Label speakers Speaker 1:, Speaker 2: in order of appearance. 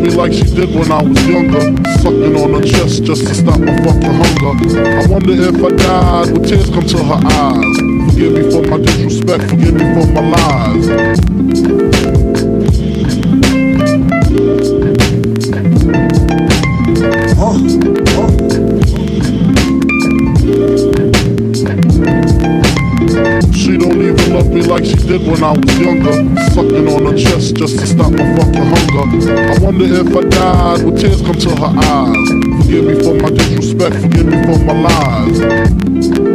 Speaker 1: me like she did when I was younger, sucking on her chest just to stop my fucking hunger. I wonder if I died, would tears come to her eyes? Forgive me for my disrespect, forgive me for my lies. She don't even love me like she did when I was younger, sucking on her chest just to stop my fucking hunger. I wonder if I died, would tears come to her eyes? Forgive me for my disrespect, forgive me for my lies.